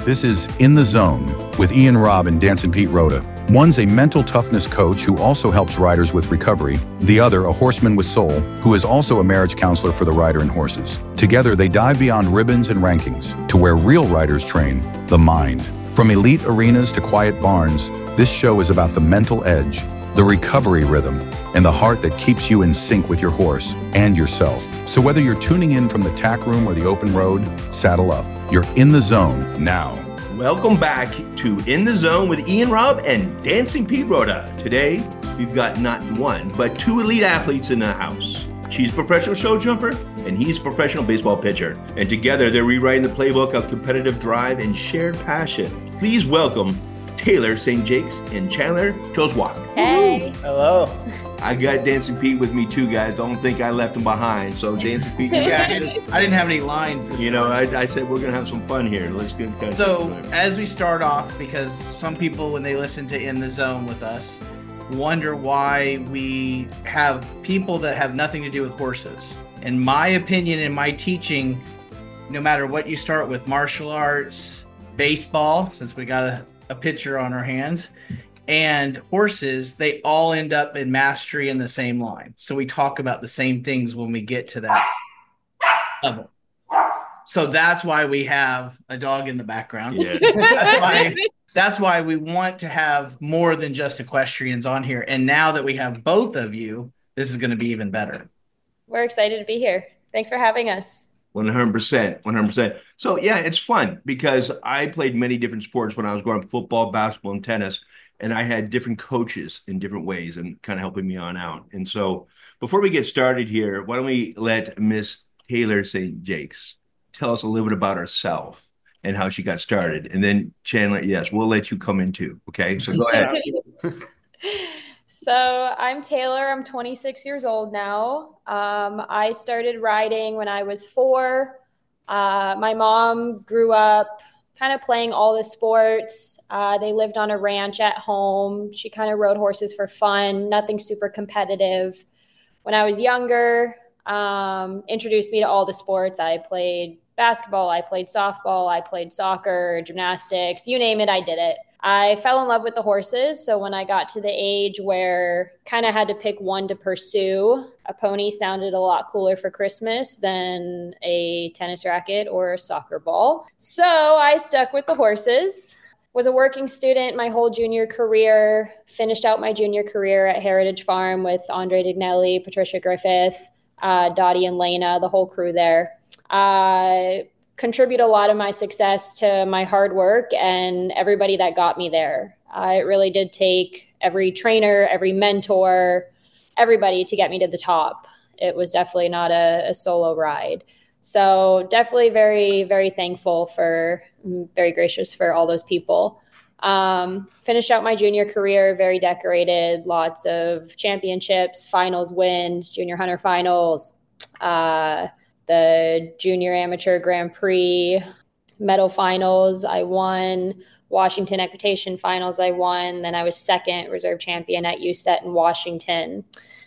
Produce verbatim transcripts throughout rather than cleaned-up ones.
This is In the Zone with Ian Robb and Dancing Pete Rhoda. One's a mental toughness coach who also helps riders with recovery. The other, a horseman with soul, who is also a marriage counselor for the rider and horses. Together, they dive beyond ribbons and rankings to where real riders train, the mind. From elite arenas to quiet barns, this show is about the mental edge, the recovery rhythm, and the heart that keeps you in sync with your horse and yourself. So whether you're tuning in from the tack room or the open road, saddle up. You're in the zone now. Welcome back to In the Zone with Ian Robb and Dancing Pete Rhoda. Today, we've got not one, but two elite athletes in the house. She's a professional show jumper, and he's a professional baseball pitcher. And together, they're rewriting the playbook of competitive drive and shared passion. Please welcome Taylor Saint Jakes and Chandler Joswak. Hey. Hello. I got Dancing Pete with me too, guys. Don't think I left him behind. So Dancing Pete, yeah, I didn't, I didn't have any lines. This you know, I, I said we're gonna have some fun here. Let's get kind of so as we start off, because some people when they listen to In the Zone with us wonder why we have people that have nothing to do with horses. In my opinion, in my teaching, no matter what you start with, martial arts, baseball, since we got a, a pitcher on our hands, and horses, they all end up in mastery in the same line. So we talk about the same things when we get to that level. So that's why we have a dog in the background. Yeah. That's why, that's why we want to have more than just equestrians on here. And now that we have both of you, this is going to be even better. We're excited to be here. Thanks for having us. one hundred percent, one hundred percent. So yeah, it's fun because I played many different sports when I was growing up, football, basketball, and tennis. And I had different coaches in different ways and kind of helping me on out. And so before we get started here, why don't we let Miss Taylor Saint Jakes tell us a little bit about herself and how she got started. And then Chandler, yes, we'll let you come in too. Okay, so go ahead. So I'm Taylor. I'm twenty-six years old now. Um, I started riding when I was four. Uh, my mom grew up kind of playing all the sports. Uh, they lived on a ranch at home. She kind of rode horses for fun, nothing super competitive. When I was younger, um, introduced me to all the sports. I played basketball, I played softball, I played soccer, gymnastics, you name it, I did it. I fell in love with the horses. So when I got to the age where kind of had to pick one to pursue, a pony sounded a lot cooler for Christmas than a tennis racket or a soccer ball. So I stuck with the horses, was a working student my whole junior career, finished out my junior career at Heritage Farm with Andre Dignelli, Patricia Griffith, uh, Dottie and Lena, the whole crew there. Uh, contribute a lot of my success to my hard work and everybody that got me there. Uh, it really did take every trainer, every mentor, everybody to get me to the top. It was definitely not a, a solo ride. So definitely very, very thankful for, very gracious for all those people. Um, finished out my junior career, very decorated, lots of championships, finals wins, junior hunter finals, uh, the junior amateur Grand Prix medal finals, I won. Washington equitation finals, I won. Then I was second reserve champion at U S E T in Washington.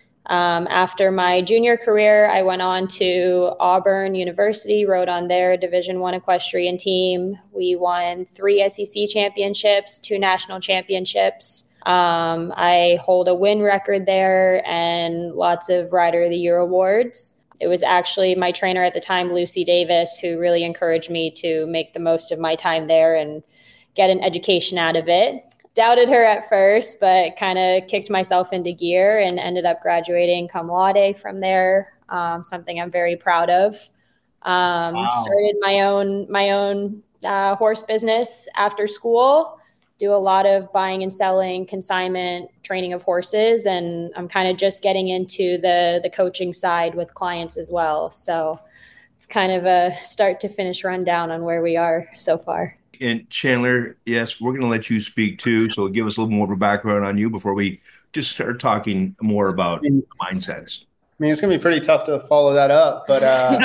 Um, after my junior career, I went on to Auburn University, rode on their Division I equestrian team. We won three S E C championships, two national championships. Um, I hold a win record there and lots of Rider of the Year awards. It was actually my trainer at the time, Lucy Davis, who really encouraged me to make the most of my time there and get an education out of it. Doubted her at first, but kind of kicked myself into gear and ended up graduating cum laude from there, um, something I'm very proud of. Um, Wow. Started my own, my own uh, horse business after school. Do a lot of buying and selling, consignment, training of horses, and I'm kind of just getting into the the coaching side with clients as well. So it's kind of a start to finish rundown on where we are so far. And Chandler, yes, we're going to let you speak too. So give us a little more of a background on you before we just start talking more about mindsets. I mean, it's going to be pretty tough to follow that up, but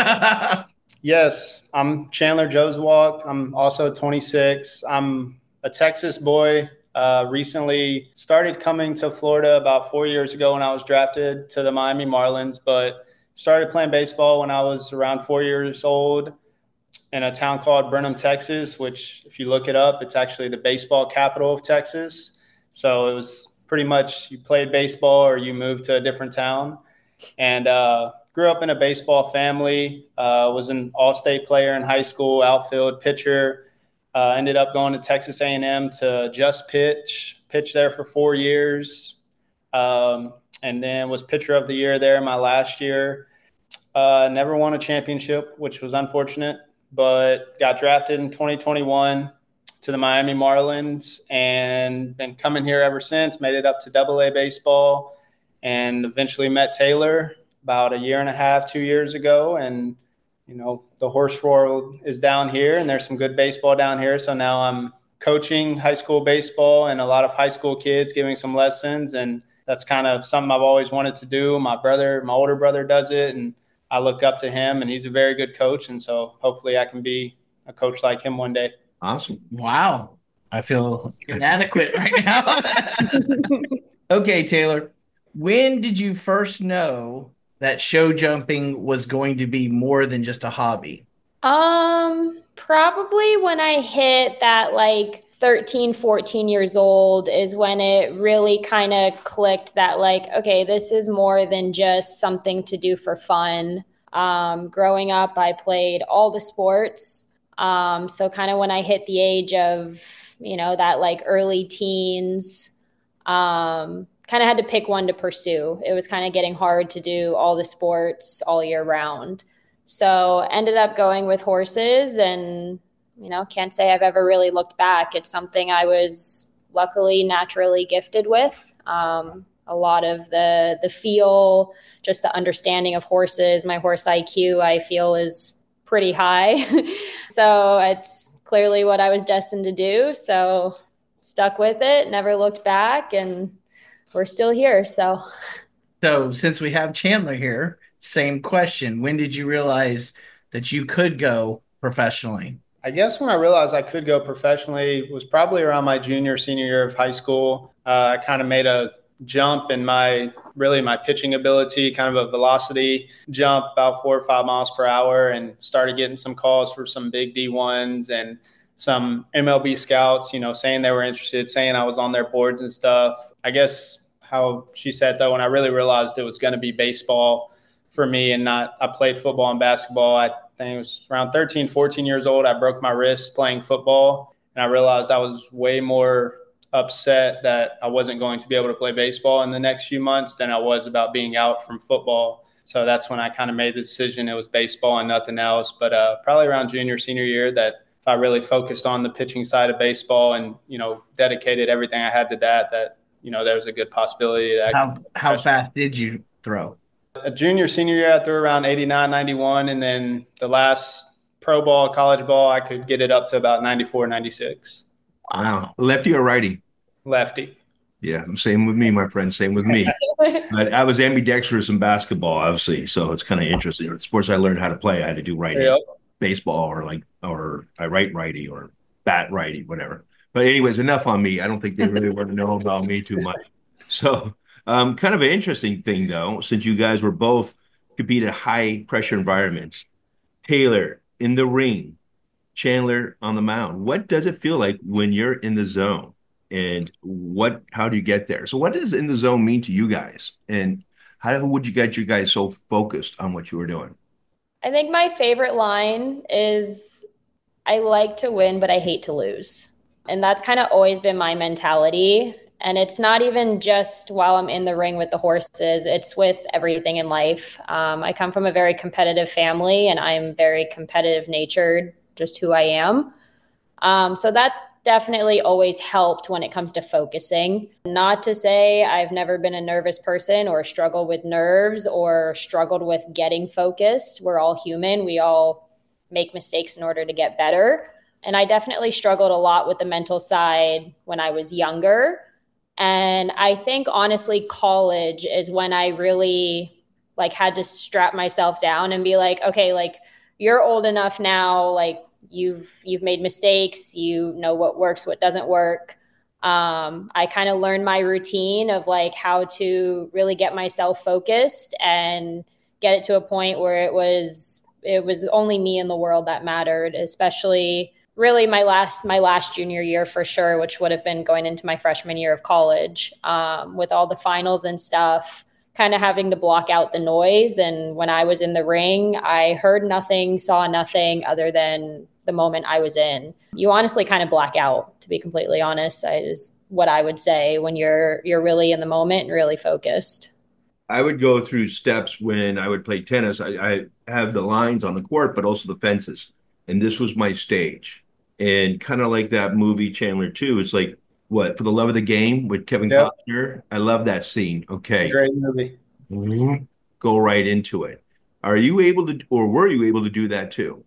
uh, yes, I'm Chandler Joswak. I'm also twenty-six. I'm a Texas boy. Uh, recently started coming to Florida about four years ago when I was drafted to the Miami Marlins, but started playing baseball when I was around four years old. in a town called Brenham, Texas, which if you look it up, it's actually the baseball capital of Texas. So it was pretty much you played baseball or you moved to a different town. And uh, grew up in a baseball family, uh, was an all-state player in high school, outfield, pitcher. Uh, ended up going to Texas A and M to just pitch, pitched there for four years, um, and then was pitcher of the year there my last year. Uh, never won a championship, which was unfortunate, but got drafted in twenty twenty-one to the Miami Marlins and been coming here ever since, made it up to double A baseball, and eventually met Taylor about a year and a half, two years ago. And, you know, the horse world is down here and there's some good baseball down here. So now I'm coaching high school baseball and a lot of high school kids, giving some lessons. And that's kind of something I've always wanted to do. My brother, my older brother does it, and I look up to him, and he's a very good coach. And so hopefully I can be a coach like him one day. Awesome. Wow. I feel inadequate right now. Okay, Taylor, when did you first know that show jumping was going to be more than just a hobby? Um, probably when I hit that like thirteen, fourteen years old is when it really kind of clicked that like, okay, this is more than just something to do for fun. Um, growing up, I played all the sports. Um, so kind of when I hit the age of, you know, that like early teens, um, kind of had to pick one to pursue. It was kind of getting hard to do all the sports all year round. So ended up going with horses, and, you know, can't say I've ever really looked back. It's something I was luckily naturally gifted with. Um, a lot of the, the feel, just the understanding of horses, my horse I Q, I feel is pretty high. So it's clearly what I was destined to do. So stuck with it, never looked back, and we're still here. So, so since we have Chandler here, same question. When did you realize that you could go professionally? I guess when I realized I could go professionally was probably around my junior, senior year of high school. Uh, I kind of made a jump in my, really my pitching ability, kind of a velocity jump, about four or five miles per hour, and started getting some calls for some big D ones and some M L B scouts, you know, saying they were interested, saying I was on their boards and stuff. I guess how she said, though, when I really realized it was going to be baseball for me and not, I played football and basketball. I think it was around thirteen, fourteen years old. I broke my wrist playing football, and I realized I was way more upset that I wasn't going to be able to play baseball in the next few months than I was about being out from football. So that's when I kind of made the decision. It was baseball and nothing else. But uh, probably around junior, senior year that if I really focused on the pitching side of baseball and, you know, dedicated everything I had to that, that, you know, there was a good possibility that How, how fast did you throw? A junior, senior year, I threw around eighty-nine, ninety-one. And then the last pro ball, college ball, I could get it up to about ninety-four, ninety-six. Wow. Lefty or righty? Lefty. Yeah, same with me, my friend. Same with me. But I was ambidextrous in basketball, obviously, so it's kind of interesting. The sports I learned how to play, I had to do righty, Yep. baseball, or like, or I write righty or bat righty, whatever. But anyways, enough on me. I don't think they really want to know about me too much. So, um, kind of an interesting thing though, since you guys were both compete at high pressure environments. Taylor in the ring, Chandler on the mound. What does it feel like when you're in the zone? And what, how do you get there? So what does in the zone mean to you guys? And how would you get you guys so focused on what you were doing? I think my favorite line is, I like to win, but I hate to lose. And that's kind of always been my mentality. And it's not even just while I'm in the ring with the horses, it's with everything in life. Um, I come from a very competitive family, and I'm very competitive natured, just who I am. Um, so that's definitely always helped when it comes to focusing. Not to say I've never been a nervous person or struggled with nerves or struggled with getting focused. We're all human. We all make mistakes in order to get better. And I definitely struggled a lot with the mental side when I was younger. And I think honestly, college is when I really like had to strap myself down and be like, okay, like you're old enough now, like you've, you've made mistakes, you know what works, what doesn't work. Um, I kind of learned my routine of like how to really get myself focused and get it to a point where it was, it was only me in the world that mattered, especially really my last my last junior year for sure, which would have been going into my freshman year of college, um, with all the finals and stuff, kind of having to block out the noise. And when I was in the ring, I heard nothing, saw nothing other than the moment I was in. You honestly kind of black out, to be completely honest, is what I would say when you're you're really in the moment and really focused. I would go through steps when I would play tennis. I, I have the lines on the court, but also the fences. And this was my stage. And kind of like that movie Chandler two, it's like, what, For the Love of the Game with Kevin Yep. Costner? I love that scene. Okay. Great movie. Go right into it. Are you able to, or were you able to do that too?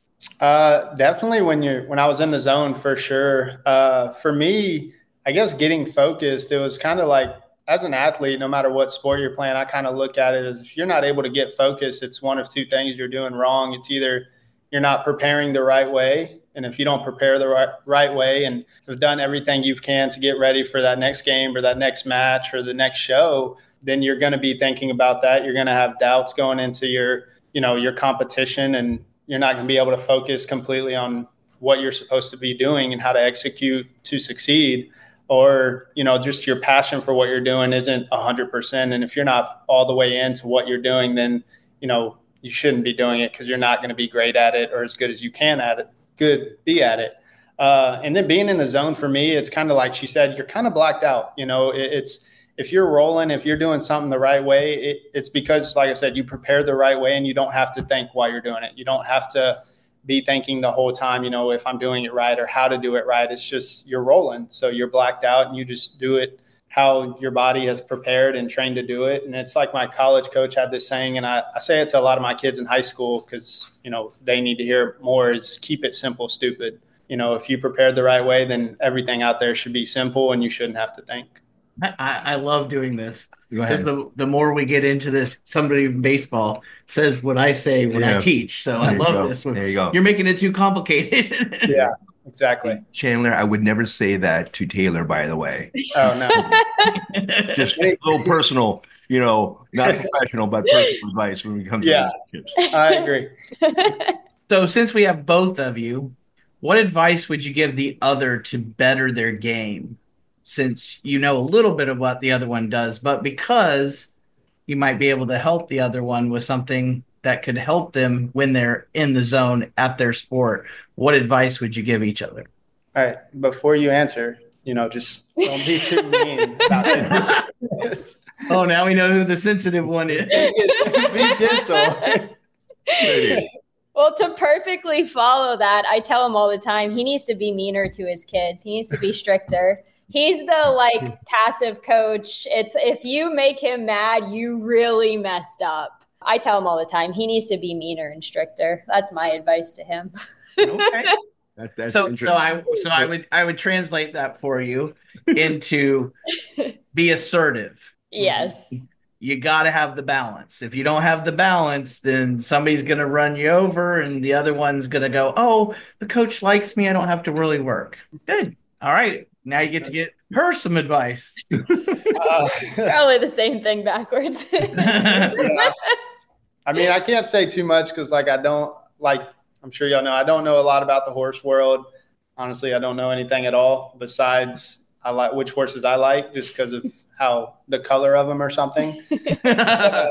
Uh, definitely when you're, when I was in the zone, for sure. Uh, for me, I guess getting focused, it was kind of like, as an athlete, no matter what sport you're playing, I kind of look at it as if you're not able to get focused, it's one of two things you're doing wrong. It's either you're not preparing the right way. And if you don't prepare the right, right way and have done everything you can to get ready for that next game or that next match or the next show, then you're going to be thinking about that. You're going to have doubts going into your, you know, your competition, and you're not going to be able to focus completely on what you're supposed to be doing and how to execute to succeed. Or, you know, just your passion for what you're doing isn't one hundred percent. And if you're not all the way into what you're doing, then, you know, you shouldn't be doing it because you're not going to be great at it or as good as you can at it, good be at it. Uh, and then being in the zone for me, it's kind of like she said, you're kind of blacked out. You know, it, it's if you're rolling, if you're doing something the right way, it, it's because, like I said, you prepared the right way and you don't have to think while you're doing it. You don't have to be thinking the whole time, you know, if I'm doing it right or how to do it right. It's just you're rolling. So you're blacked out and you just do it how your body has prepared and trained to do it. And it's like my college coach had this saying, and I, I say it to a lot of my kids in high school because, you know, they need to hear more, is keep it simple, stupid. You know, if you prepared the right way, then everything out there should be simple and you shouldn't have to think. I, I love doing this Go ahead. because the, the more we get into this, somebody in baseball says what I say when Yeah. I teach. So There I you love go. this. There you go. You're making it too complicated. Yeah, exactly. Chandler, I would never say that to Taylor, by the way. Oh, no. Just a little personal, you know, not professional, but personal advice when we come to Yeah. relationships. I agree. So since we have both of you, what advice would you give the other to better their game? Since you know a little bit of what the other one does, but because you might be able to help the other one with something that could help them when they're in the zone at their sport, what advice would you give each other? All right. Before you answer, you know, just don't be too mean about it. Oh, now we know who the sensitive one is. Be gentle. Well, to perfectly follow that, I tell him all the time, he needs to be meaner to his kids. He needs to be stricter. He's the like passive coach. It's if you make him mad, you really messed up. I tell him all the time, he needs to be meaner and stricter. That's my advice to him. Okay. That, that's So, so interesting. I, so I would, I would translate that for you into be assertive. Yes. You got to have the balance. If you don't have the balance, then somebody's going to run you over and the other one's going to go, oh, the coach likes me. I don't have to really work. Good. All right. Now you get to get her some advice. Uh, Probably the same thing backwards. yeah. I mean, I can't say too much because, like, I don't, like, I'm sure y'all know, I don't know a lot about the horse world. Honestly, I don't know anything at all besides I like which horses I like just because of how the color of them or something. uh,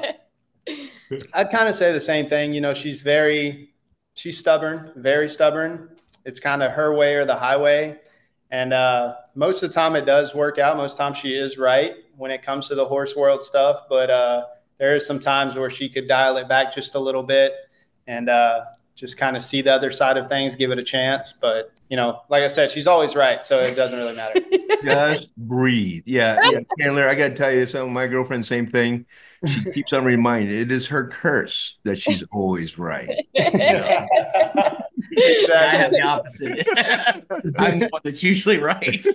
I'd kind of say the same thing. You know, she's very, she's stubborn, very stubborn. It's kind of her way or the highway. And uh, most of the time it does work out. Most of the time she is right when it comes to the horse world stuff. But uh, there are some times where she could dial it back just a little bit and uh, just kind of see the other side of things, give it a chance. But, you know, like I said, she's always right. So it doesn't really matter. Just breathe. Yeah, yeah. Chandler, I got to tell you something. My girlfriend, same thing. She keeps on reminding, it is her curse that she's always right. Yeah. I have Exactly. the opposite. I'm the one that's usually right.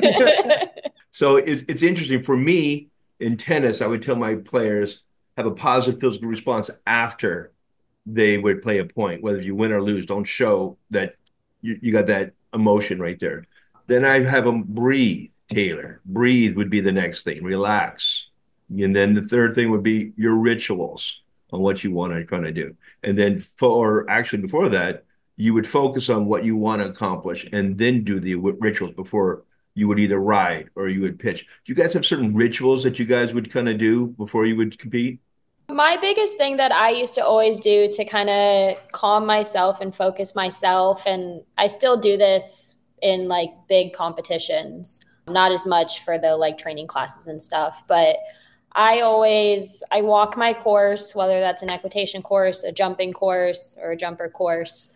So it's, it's interesting. For me, in tennis, I would tell my players, have a positive physical response after they would play a point, whether you win or lose. Don't show that you, you got that emotion right there. Then I have them breathe, Taylor. Breathe would be the next thing. Relax. And then the third thing would be your rituals. on what you want to kind of do. And then for actually before that, you would focus on what you want to accomplish and then do the rituals before you would either ride or you would pitch. Do you guys have certain rituals that you guys would kind of do before you would compete? My biggest thing that I used to always do to kind of calm myself and focus myself, and I still do this in like big competitions, not as much for the like training classes and stuff, but I always, I walk my course, whether that's an equitation course, a jumping course, or a jumper course.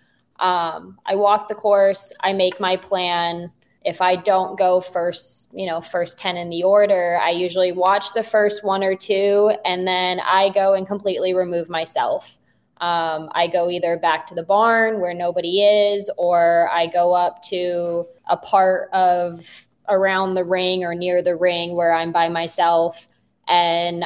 Um, I walk the course, I make my plan. If I don't go first, you know, first ten in the order, I usually watch the first one or two, and then I go and completely remove myself. Um, I go either back to the barn where nobody is, or I go up to a part of around the ring or near the ring where I'm by myself. And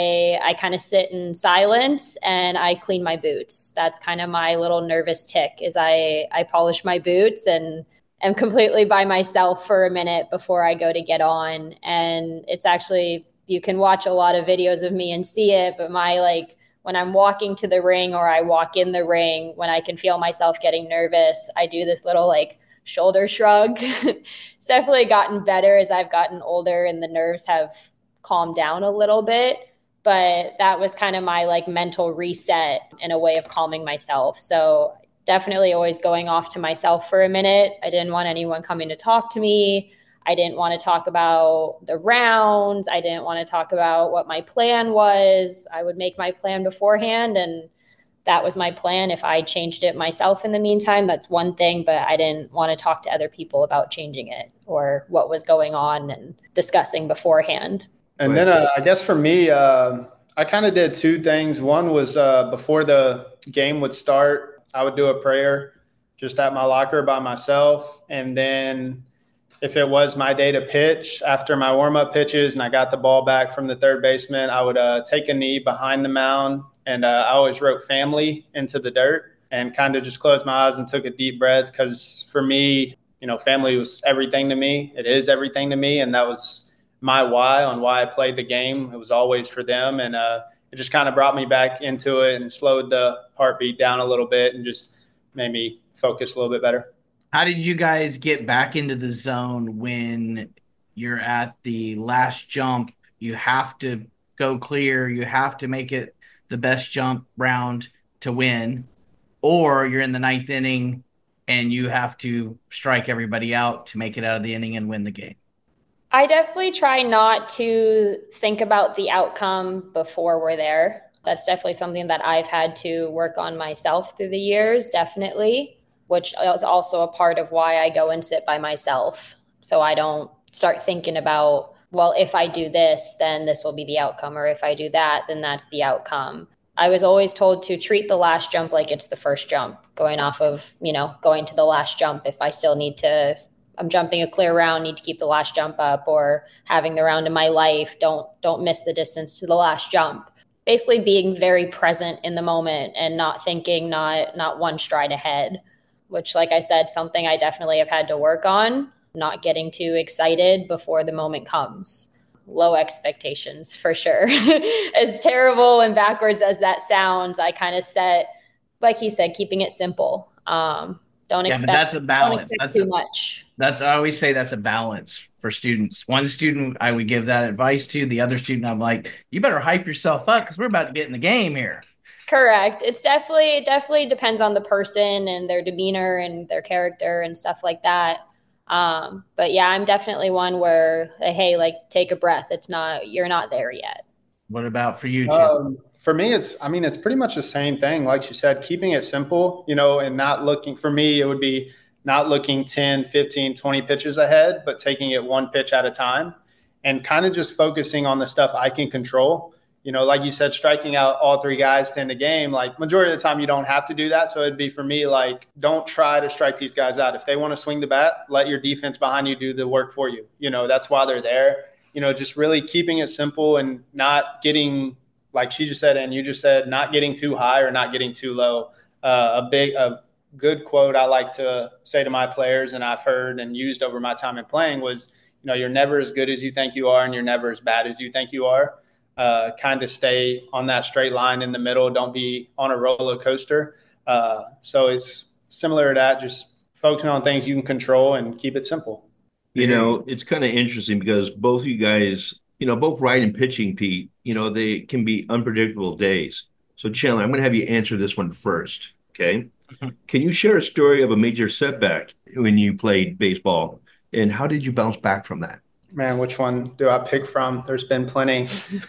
I I kind of sit in silence and I clean my boots. That's kind of my little nervous tick, is I, I polish my boots and am completely by myself for a minute before I go to get on. And it's actually, you can watch a lot of videos of me and see it, but my like, when I'm walking to the ring or I walk in the ring, when I can feel myself getting nervous, I do this little like shoulder shrug. It's definitely gotten better as I've gotten older and the nerves have calmed down a little bit. But that was kind of my like mental reset and a way of calming myself. So definitely always going off to myself for a minute. I didn't want anyone coming to talk to me. I didn't want to talk about the rounds. I didn't want to talk about what my plan was. I would make my plan beforehand, and that was my plan. If I changed it myself in the meantime, that's one thing, but I didn't want to talk to other people about changing it or what was going on and discussing beforehand. And then uh, I guess for me, uh, I kind of did two things. One was uh, before the game would start, I would do a prayer just at my locker by myself. And then if it was my day to pitch, after my warm-up pitches and I got the ball back from the third baseman, I would uh, take a knee behind the mound. And uh, I always wrote family into the dirt and kind of just closed my eyes and took a deep breath. Because for me, you know, family was everything to me. It is everything to me. And that was my why on why I played the game. It was always for them. And uh, it just kind of brought me back into it and slowed the heartbeat down a little bit and just made me focus a little bit better. How did you guys get back into the zone when you're at the last jump? You have to go clear. You have to make it the best jump round to win, or you're in the ninth inning and you have to strike everybody out to make it out of the inning and win the game. I definitely try not to think about the outcome before we're there. That's definitely something that I've had to work on myself through the years, definitely, which is also a part of why I go and sit by myself. So I don't start thinking about, well, if I do this, then this will be the outcome. Or if I do that, then that's the outcome. I was always told to treat the last jump like it's the first jump, going off of, you know, going to the last jump. If I still need to, I'm jumping a clear round, need to keep the last jump up, or having the round in my life, don't, don't miss the distance to the last jump. Basically being very present in the moment and not thinking, not, not one stride ahead, which, like I said, something I definitely have had to work on, not getting too excited before the moment comes. Low expectations for sure. As terrible and backwards as that sounds, I kind of set, like he said, keeping it simple. Um, don't yeah, expect, that's a balance. Don't expect that's too a, much. That's, I always say that's a balance for students. One student I would give that advice to, the other student I'm like, you better hype yourself up because we're about to get in the game here. Correct. It's definitely, it definitely depends on the person and their demeanor and their character and stuff like that. Um, but yeah, I'm definitely one where, hey, like, take a breath. It's not, you're not there yet. What about for you, Chip? Um, for me, it's, I mean, it's pretty much the same thing. Like you said, keeping it simple, you know, and not looking, for me, it would be not looking ten, fifteen, twenty pitches ahead, but taking it one pitch at a time and kind of just focusing on the stuff I can control. You know, like you said, striking out all three guys to end the game, like majority of the time you don't have to do that. So it'd be for me, like, don't try to strike these guys out. If they want to swing the bat, let your defense behind you do the work for you. You know, that's why they're there. You know, just really keeping it simple and not getting, like she just said, and you just said, not getting too high or not getting too low. Uh, a big, a good quote I like to say to my players, and I've heard and used over my time in playing, was, you know, you're never as good as you think you are and you're never as bad as you think you are. uh, kind of stay on that straight line in the middle. Don't be on a roller coaster. Uh, so it's similar to that, just focusing on things you can control and keep it simple. You know, it's kind of interesting because both you guys, you know, both right and pitching, Pete, you know, they can be unpredictable days. So, Chandler, I'm going to have you answer this one first. Okay. Mm-hmm. Can you share a story of a major setback when you played baseball, and how did you bounce back from that? Man, which one do I pick from? There's been plenty.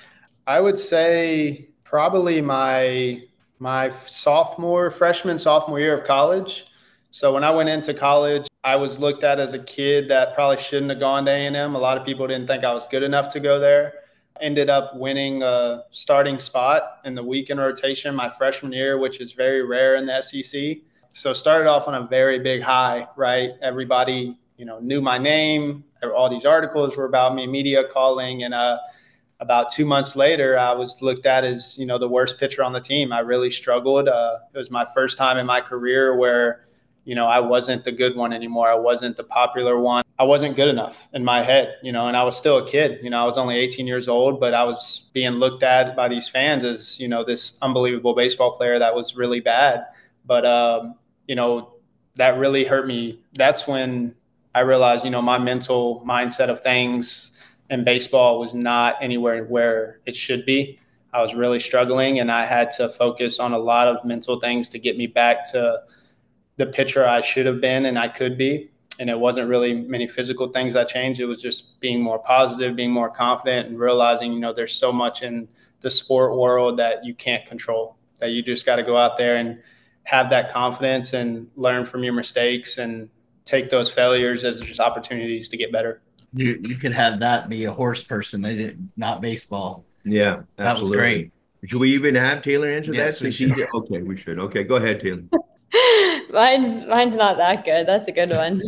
I would say probably my my sophomore, freshman, sophomore year of college. So when I went into college, I was looked at as a kid that probably shouldn't have gone to A and M. A lot of people didn't think I was good enough to go there. Ended up winning a starting spot in the weekend rotation my freshman year, which is very rare in the S E C. So started off on a very big high, right? Everybody, you know, knew my name. All these articles were about me, media calling. And uh, about two months later, I was looked at as, you know, the worst pitcher on the team. I really struggled. Uh, it was my first time in my career where, you know, I wasn't the good one anymore. I wasn't the popular one. I wasn't good enough in my head, you know, and I was still a kid. You know, I was only eighteen years old, but I was being looked at by these fans as, you know, this unbelievable baseball player that was really bad. But, um, you know, that really hurt me. That's when I realized, you know, my mental mindset of things in baseball was not anywhere where it should be. I was really struggling, and I had to focus on a lot of mental things to get me back to the pitcher I should have been and I could be. And it wasn't really many physical things that changed. It was just being more positive, being more confident, and realizing, you know, there's so much in the sport world that you can't control, that you just got to go out there and have that confidence and learn from your mistakes and take those failures as just opportunities to get better. You you could have that be a horse person, they did not baseball. Yeah, absolutely. That was great. Should we even have Taylor answer yes, that? We should. Okay, we should. Okay, go ahead, Taylor. mine's mine's not that good. That's a good one.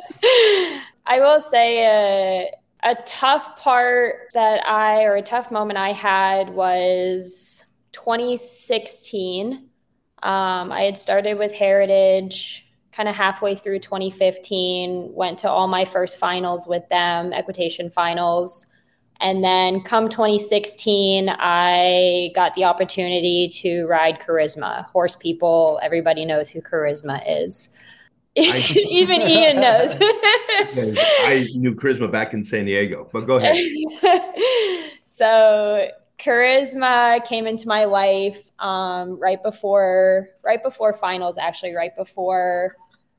I will say a, a tough part that I, or a tough moment I had was twenty sixteen. Um, I had started with Heritage kind of halfway through twenty fifteen, went to all my first finals with them, equitation finals. And then come twenty sixteen, I got the opportunity to ride Charisma. Horse people, everybody knows who Charisma is. I, Even Ian knows. I knew Charisma back in San Diego, but go ahead. So Charisma came into my life um, right before, right before finals, actually, right before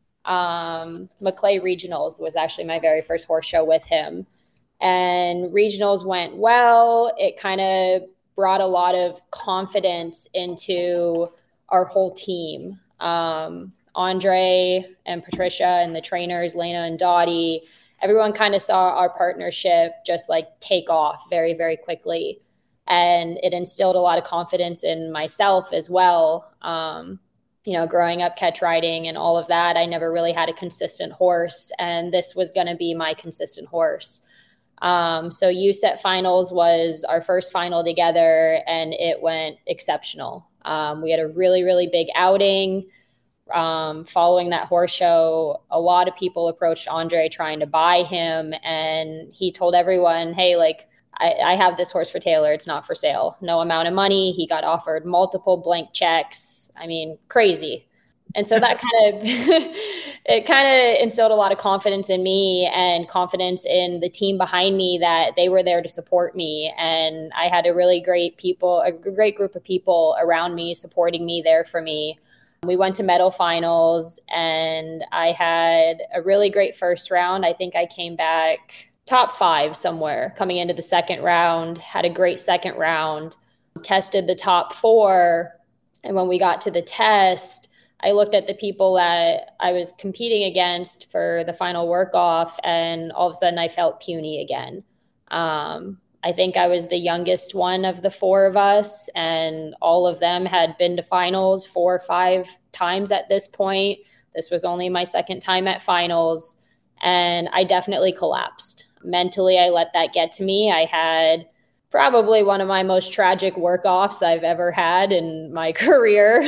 um, Maclay Regionals was actually my very first horse show with him. And regionals went well. It kind of brought a lot of confidence into our whole team. Um, Andre and Patricia and the trainers, Lena and Dottie, everyone kind of saw our partnership just like take off very, very quickly. And it instilled a lot of confidence in myself as well. Um, you know, growing up catch riding and all of that, I never really had a consistent horse. And this was going to be my consistent horse. Um, so U S E T finals was our first final together, and it went exceptional. Um, we had a really, really big outing. Um, following that horse show, a lot of people approached Andre trying to buy him, and he told everyone, hey, like, I, I have this horse for Taylor. It's not for sale. No amount of money. He got offered multiple blank checks. I mean, crazy. And so that kind of, it kind of instilled a lot of confidence in me and confidence in the team behind me that they were there to support me. And I had a really great people, a great group of people around me supporting me, there for me. We went to medal finals, and I had a really great first round. I think I came back top five somewhere coming into the second round, had a great second round, tested the top four. And when we got to the test, I looked at the people that I was competing against for the final work off, and all of a sudden I felt puny again. Um, I think I was the youngest one of the four of us, and all of them had been to finals four or five times at this point. This was only my second time at finals, and I definitely collapsed. Mentally, I let that get to me. I had probably one of my most tragic work offs I've ever had in my career.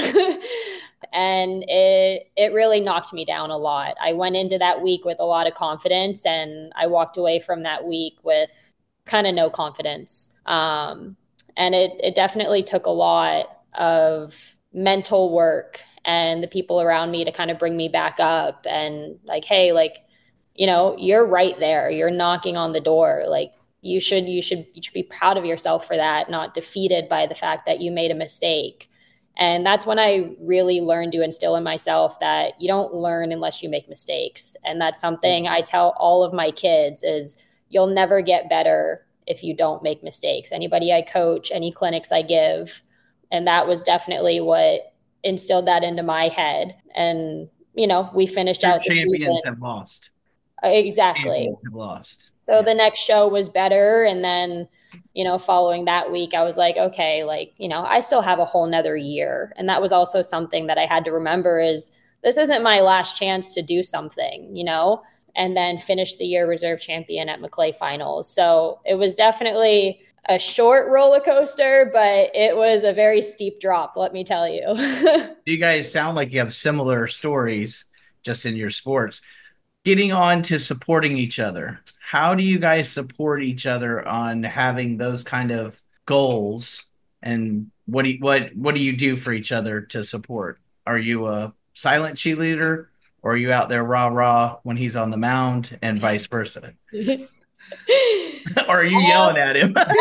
And it it really knocked me down a lot. I went into that week with a lot of confidence, and I walked away from that week with kind of no confidence. Um, And it, it definitely took a lot of mental work and the people around me to kind of bring me back up and like, hey, like, you know, you're right there. You're knocking on the door. Like you should, you should, you should be proud of yourself for that, not defeated by the fact that you made a mistake. And that's when I really learned to instill in myself that you don't learn unless you make mistakes. And that's something I tell all of my kids is you'll never get better if you don't make mistakes. Anybody I coach, any clinics I give. And that was definitely what instilled that into my head. And, you know, we finished Your out the champions season. have lost. Exactly. Champions have lost. So yeah. the next show was better. And then, you know, following that week, I was like, okay, like, you know, I still have a whole nother year. And that was also something that I had to remember is this isn't my last chance to do something, you know, and then finish the year reserve champion at Maclay finals. So it was definitely a short roller coaster, but it was a very steep drop, let me tell you. You guys sound like you have similar stories just in your sports. Getting on to supporting each other. How do you guys support each other on having those kind of goals? And what do you, what what do you do for each other to support? Are you a silent cheerleader, or are you out there rah rah when he's on the mound, and vice versa? Or are you um, yelling at him? Get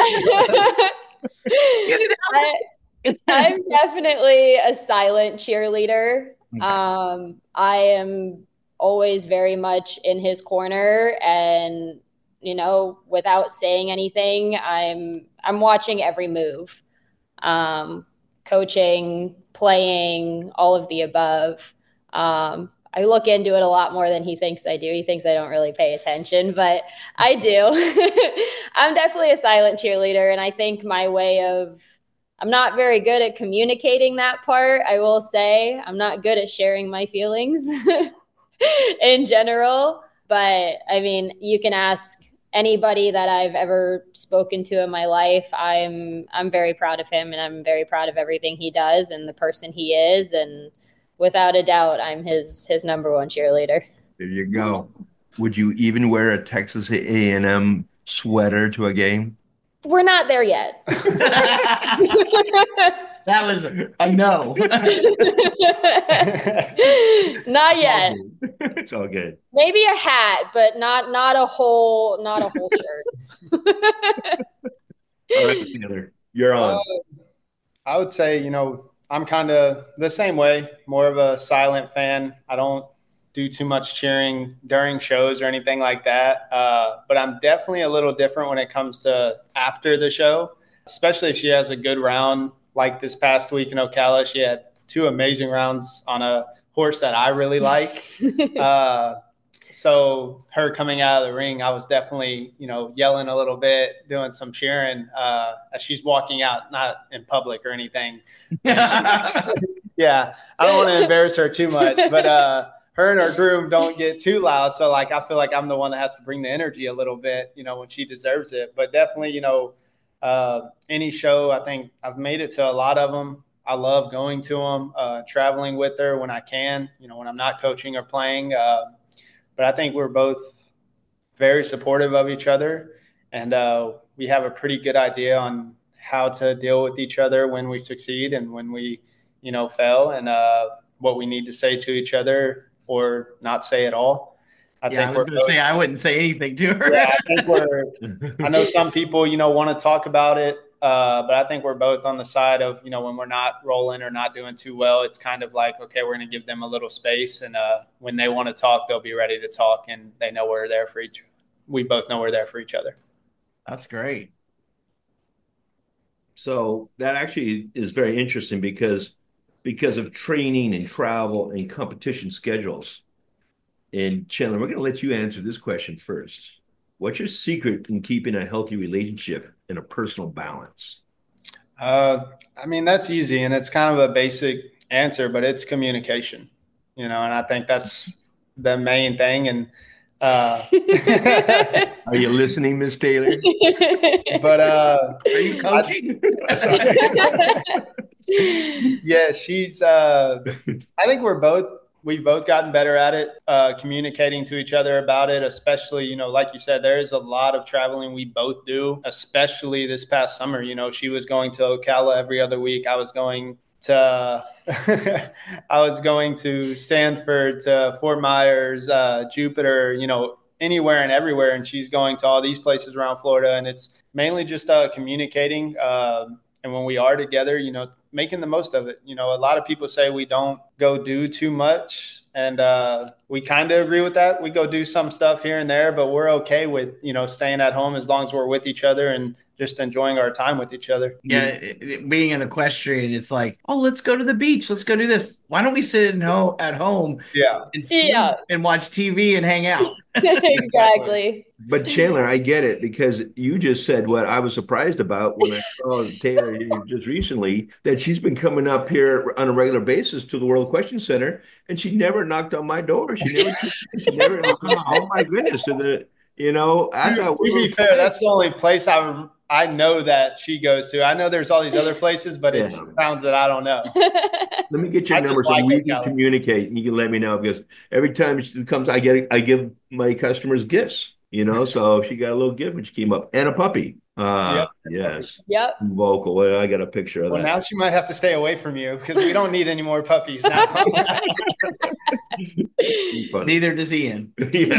it out. I, I'm definitely a silent cheerleader. Okay. Um, I am always very much in his corner, and you know, without saying anything, I'm I'm watching every move, um, coaching, playing, all of the above. Um, I look into it a lot more than he thinks I do. He thinks I don't really pay attention, but I do. I'm definitely a silent cheerleader, and I think my way of I'm not very good at communicating that part. I will say I'm not good at sharing my feelings. In general, but I mean, you can ask anybody that I've ever spoken to in my life. I'm I'm very proud of him, and I'm very proud of everything he does and the person he is, and without a doubt, I'm his his number one cheerleader. There you go. Would you even wear a Texas A and M sweater to a game? We're not there yet. That was a no. Not yet. It's all good. Maybe a hat, but not not a whole not a whole shirt. All right, Taylor, you're on. Uh, I would say, you know, I'm kind of the same way, more of a silent fan. I don't do too much cheering during shows or anything like that. Uh, but I'm definitely a little different when it comes to after the show, especially if she has a good round. Like this past week in Ocala, she had two amazing rounds on a horse that I really like. uh, so her coming out of the ring, I was definitely, you know, yelling a little bit, doing some cheering uh, as she's walking out, not in public or anything. Yeah, I don't want to embarrass her too much, but uh, her and her groom don't get too loud. So, like, I feel like I'm the one that has to bring the energy a little bit, you know, when she deserves it. But definitely, you know, Uh, any show, I think I've made it to a lot of them. I love going to them, uh, traveling with her when I can, you know, when I'm not coaching or playing. Uh, but I think we're both very supportive of each other, and uh, we have a pretty good idea on how to deal with each other when we succeed and when we, you know, fail, and uh, what we need to say to each other or not say at all. I yeah, think I was going to say I wouldn't say anything to her. Yeah, I think we're. I know some people, you know, want to talk about it, uh, but I think we're both on the side of, you know, when we're not rolling or not doing too well, it's kind of like, okay, we're going to give them a little space, and uh, when they want to talk, they'll be ready to talk, and they know we're there for each. We both know we're there for each other. That's great. So that actually is very interesting because because of training and travel and competition schedules. And Chandler, we're going to let you answer this question first. What's your secret in keeping a healthy relationship and a personal balance? Uh, I mean, that's easy, and it's kind of a basic answer, but it's communication, you know, and I think that's the main thing. And uh, are you listening, Miss Taylor? But uh, are you coaching? I, yeah, she's. Uh, I think we're both we've both gotten better at it, uh, communicating to each other about it, especially, you know, like you said, there is a lot of traveling we both do, especially this past summer. You know, she was going to Ocala every other week. I was going to, I was going to Sanford, to Fort Myers, uh, Jupiter, you know, anywhere and everywhere. And she's going to all these places around Florida. And it's mainly just uh, communicating. Uh, and when we are together, you know, making the most of it. You know, a lot of people say we don't go do too much. And uh, we kind of agree with that. We go do some stuff here and there, but we're okay with, you know, staying at home as long as we're with each other and just enjoying our time with each other. Yeah, it, it, being an equestrian, it's like, oh, let's go to the beach. Let's go do this. Why don't we sit in ho- at home yeah. and sleep Yeah. and watch T V and hang out? Exactly. But Chandler, I get it, because you just said what I was surprised about when I saw Taylor just recently, that she's been coming up here on a regular basis to the World Question Center, and she never knocked on my door. She never, she never. Oh my goodness! To the, you know, I thought. To be fair, that's the only place I I know that she goes to. I know there's all these other places, but it's Yeah. towns that I don't know. Let me get your I number just so like we it, can Kelly. communicate, and you can let me know, because every time she comes, I get I give my customers gifts. You know, so she got a little gift when she came up, and a puppy. Uh, Yep. yes, Yep. vocal. Well, I got a picture of Well, that. now she might have to stay away from you because we don't need any more puppies now. Funny. Neither does Ian.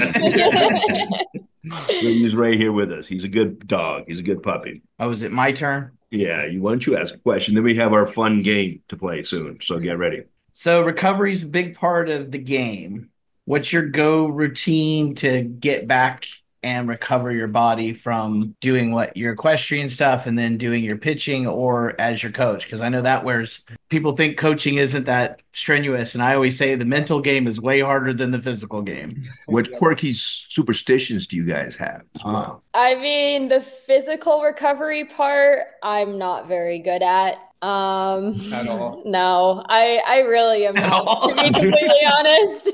Yeah. He's right here with us. He's a good dog. He's a good puppy. Oh, is it my turn? Yeah. You why don't you ask a question? Then we have our fun game to play soon. So get ready. So recovery is a big part of the game. What's your go routine to get back and recover your body from doing what your equestrian stuff and then doing your pitching or as your coach? Because I know that where's people think coaching isn't that strenuous. And I always say the mental game is way harder than the physical game. What quirky superstitions do you guys have as well? I mean, the physical recovery part, I'm not very good at. Um, At all. No, I, I really am At not, all. to be completely honest.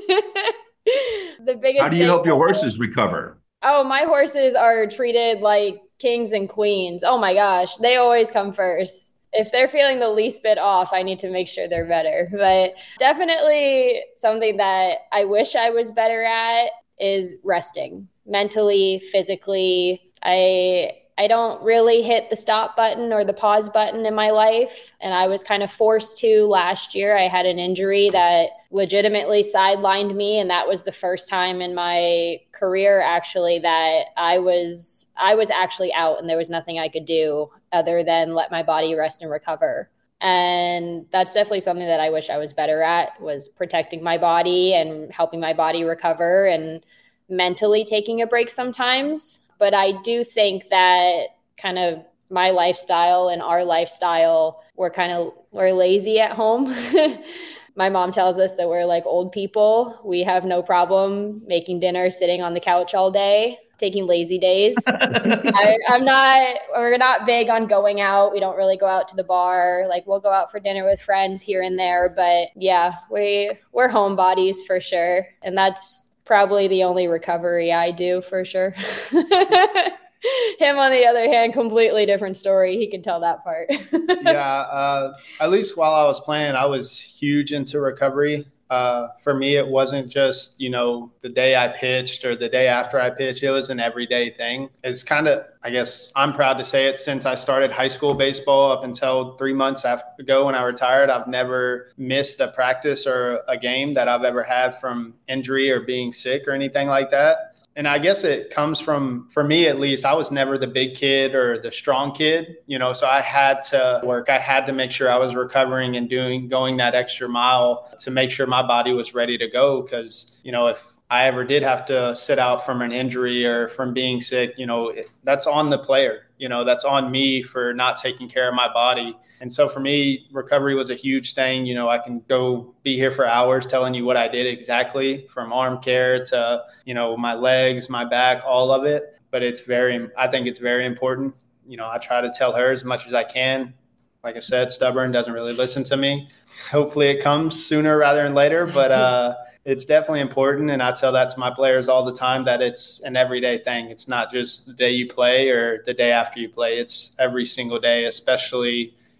The biggest How do you thing- help your horses recover? Oh, my horses are treated like kings and queens. Oh my gosh, they always come first. If they're feeling the least bit off, I need to make sure they're better. But definitely something that I wish I was better at is resting mentally, physically. I I don't really hit the stop button or the pause button in my life. And I was kind of forced to last year. I had an injury that legitimately sidelined me. And that was the first time in my career, actually, that I was, I was actually out and there was nothing I could do other than let my body rest and recover. And that's definitely something that I wish I was better at, was protecting my body and helping my body recover and mentally taking a break sometimes. But I do think that kind of my lifestyle and our lifestyle, we're kind of, we're lazy at home. My mom tells us that we're like old people. We have no problem making dinner, sitting on the couch all day, taking lazy days. I, I'm not, we're not big on going out. We don't really go out to the bar. Like we'll go out for dinner with friends here and there. But yeah, we, we're homebodies for sure. And that's probably the only recovery I do for sure. Him, on the other hand, completely different story. He can tell that part. Yeah, uh, at least while I was playing, I was huge into recovery. Uh, for me, it wasn't just, you know, the day I pitched or the day after I pitched. It was an everyday thing. It's kind of, I guess I'm proud to say it, since I started high school baseball up until three months after ago when I retired, I've never missed a practice or a game that I've ever had from injury or being sick or anything like that. And I guess it comes from, for me at least, I was never the big kid or the strong kid, you know, so I had to work. I had to make sure I was recovering and doing, going that extra mile to make sure my body was ready to go. Because, you know, if I ever did have to sit out from an injury or from being sick, you know, it, that's on the player. You know, that's on me for not taking care of my body. And so for me, recovery was a huge thing. You know, I can go be here for hours telling you what I did exactly, from arm care to, you know, my legs, my back, all of it. But it's very, I think it's very important. You know, I try to tell her as much as I can. Like I said, stubborn, doesn't really listen to me. Hopefully it comes sooner rather than later. But, uh, it's definitely important. And I tell that to my players all the time, that it's an everyday thing. It's not just the day you play or the day after you play. It's every single day, especially,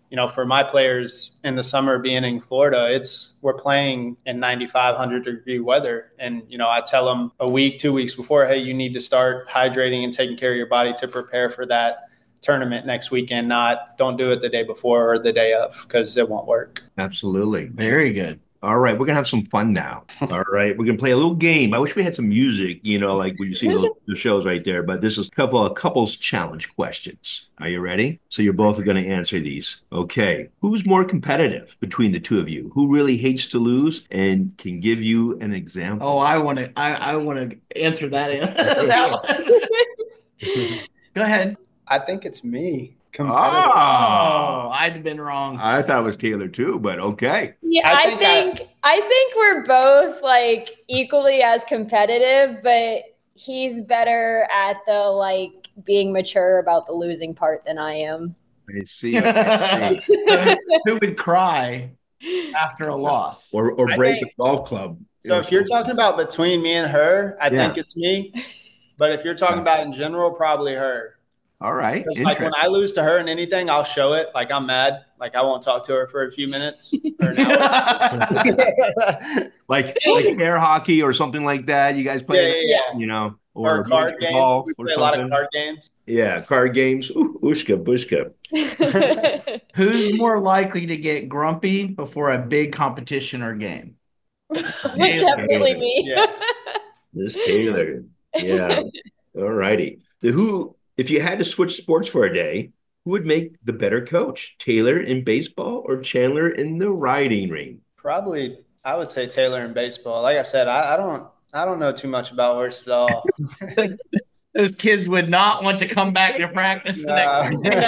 you know, for my players in the summer being in Florida, it's we're playing in ninety-five, one hundred degree weather. And, you know, I tell them a week, two weeks before, hey, you need to start hydrating and taking care of your body to prepare for that tournament next weekend. Not don't do it the day before or the day of, because it won't work. Absolutely. Very good. All right, we're gonna have some fun now. All right, we're gonna play a little game. I wish we had some music, you know, like when you see those the shows right there. But this is a couple of couples challenge questions. Are you ready? So you're both going to answer these. Okay, who's more competitive between the two of you? Who really hates to lose and can give you an example? Oh, I want to. I, I want to answer that. In. that one. Go ahead. I think it's me. Oh, oh, I'd have been wrong. I thought it was Taylor too, but okay. Yeah, I think I think, I, I think we're both like equally as competitive, but he's better at the like being mature about the losing part than I am. I see. I see. Who would cry after a loss or or break think, the golf club? So if you're talking about between me and her, I yeah. think it's me. But if you're talking about in general, probably her. All right. Like when I lose to her in anything, I'll show it. Like I'm mad. Like I won't talk to her for a few minutes or an hour. like like air hockey or something like that. You guys play, yeah, yeah, yeah. you know, or, or card games. We play a lot of card games. Yeah, card games. Ooh, Ushka, bushka. Who's more likely to get grumpy before a big competition or game? Definitely me. Yeah. This Taylor. Yeah. All righty. The who. If you had to switch sports for a day, who would make the better coach? Taylor in baseball or Chandler in the riding ring? Probably, I would say Taylor in baseball. Like I said, I, I don't, I don't know too much about horses at all. Those kids would not want to come back to practice the No. next day.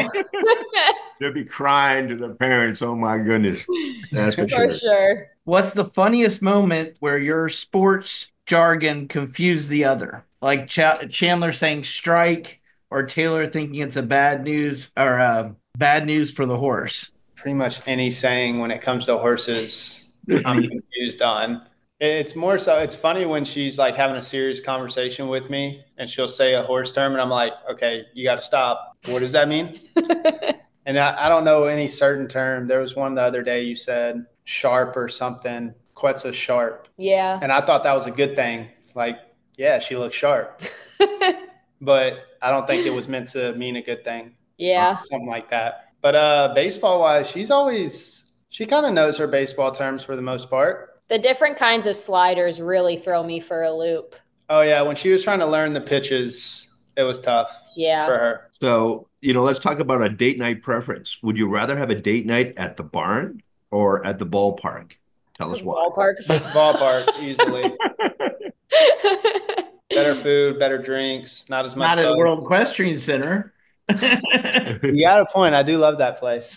No. They'll be crying to their parents. Oh my goodness, that's for, For sure. sure. What's the funniest moment where your sports jargon confused the other? Like Ch- Chandler saying strike, or Taylor thinking it's a bad news or uh, bad news for the horse? Pretty much any saying when it comes to horses, I'm confused on. It's more so, it's funny when she's like having a serious conversation with me and she'll say a horse term and I'm like, okay, you got to stop. What does that mean? And I, I don't know any certain term. There was one the other day you said sharp or something. Quetzal's sharp. Yeah. And I thought that was a good thing. Like, yeah, she looks sharp. But I don't think it was meant to mean a good thing. Yeah. Something like that. But uh, baseball-wise, she's always – she kind of knows her baseball terms for the most part. The different kinds of sliders really throw me for a loop. Oh, yeah. When she was trying to learn the pitches, it was tough yeah. for her. So, you know, let's talk about a date night preference. Would you rather have a date night at the barn or at the ballpark? Tell us why. Ballpark. Ballpark, easily. Better food, better drinks, not as much. Not at buzz. the World Equestrian Center. You got a point. I do love that place.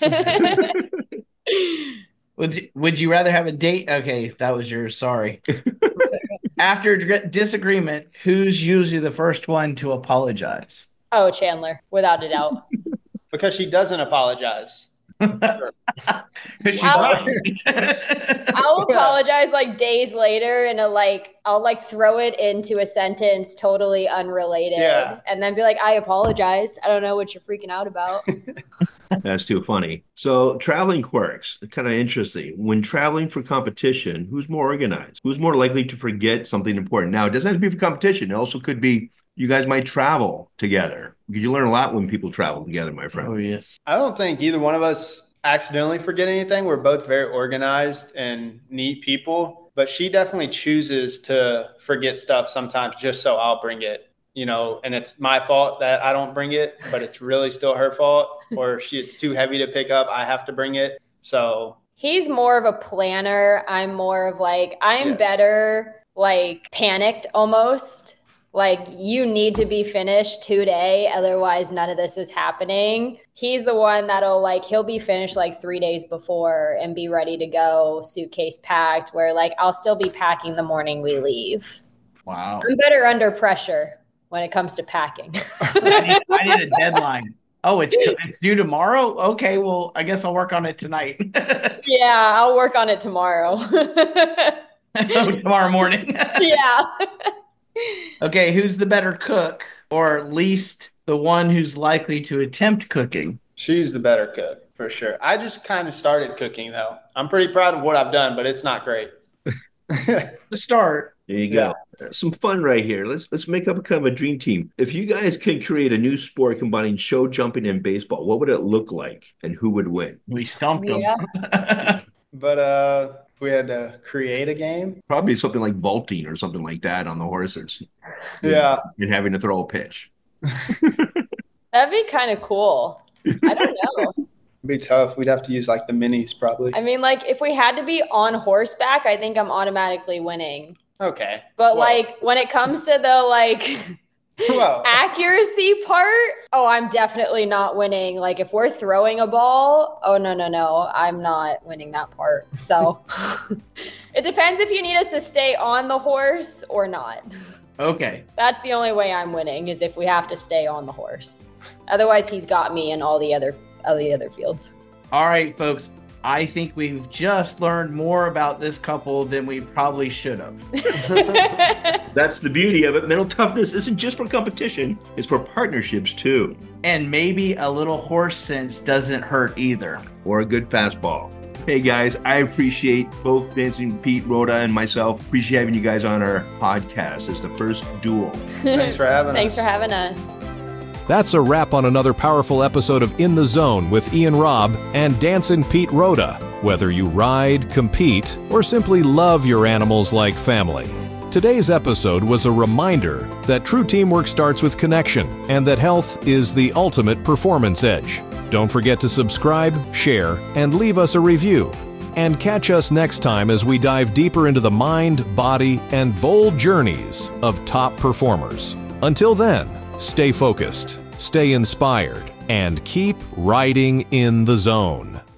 would Would you rather have a date? Okay, that was yours. Sorry. After d- disagreement, who's usually the first one to apologize? Oh, Chandler, without a doubt. Because she doesn't apologize. She's I'll, lying. I'll apologize like days later and a, like I'll like throw it into a sentence totally unrelated Yeah. and then be like, I apologize. I don't know what you're freaking out about. That's too funny. So traveling quirks, kind of interesting. When traveling for competition, who's more organized? Who's more likely to forget something important? Now, it doesn't have to be for competition. It also could be you guys might travel together. You learn a lot when people travel together, my friend. Oh, yes. I don't think either one of us accidentally forget anything. We're both very organized and neat people, but she definitely chooses to forget stuff sometimes just so I'll bring it, you know, and it's my fault that I don't bring it, but it's really still her fault, or she, it's too heavy to pick up. I have to bring it. So He's more of a planner. I'm more of like, I'm Yes. better, like panicked almost. Like, you need to be finished today, otherwise none of this is happening. He's the one that'll like, he'll be finished like three days before and be ready to go, suitcase packed, where like I'll still be packing the morning we leave. Wow. I'm better under pressure when it comes to packing. I, need, I need a deadline. Oh, it's t- it's due tomorrow? Okay, well, I guess I'll work on it tonight. Yeah, I'll work on it tomorrow. Oh, tomorrow morning. Yeah. Okay, who's the better cook, or at least the one who's likely to attempt cooking? she's the better cook. For sure. I just kind of started cooking, though. I'm pretty proud of what I've done, but it's not great. To start. There you go. Yeah. Some fun right here. Let's let's make up a kind of a dream team. If you guys can create a new sport combining show jumping and baseball, what would it look like, and who would win? We stumped them. Yeah. But uh, if we had to create a game, Probably something like vaulting or something like that on the horses. yeah, And having to throw a pitch. That'd be kind of cool. I don't know. it'd be tough. We'd have to use like the minis probably. I mean, like, if we had to be on horseback, I think I'm automatically winning. Okay. But, Well, like, when it comes to the, like, well, accuracy part, oh, I'm definitely not winning. Like, if we're throwing a ball, oh, no, no, no, I'm not winning that part. So it depends if you need us to stay on the horse or not. Okay. That's the only way I'm winning, is if we have to stay on the horse. Otherwise, he's got me in all the other all the other fields. All right, folks. I think we've just learned more about this couple than we probably should have. That's the beauty of it. Mental toughness isn't just for competition, it's for partnerships too. And maybe a little horse sense doesn't hurt either. Or a good fastball. Hey guys, I appreciate both Dancing Pete, Rhoda, and myself. Appreciate having you guys on our podcast as the first duel. thanks for having Thanks us. for having us. That's a wrap on another powerful episode of In the Zone with Ian Robb and Dancin' Pete Rhoda. Whether you ride, compete, or simply love your animals like family, today's episode was a reminder that true teamwork starts with connection and that health is the ultimate performance edge. Don't forget to subscribe, share, and leave us a review. And catch us next time as we dive deeper into the mind, body, and bold journeys of top performers. Until then, stay focused, stay inspired, and keep riding in the zone.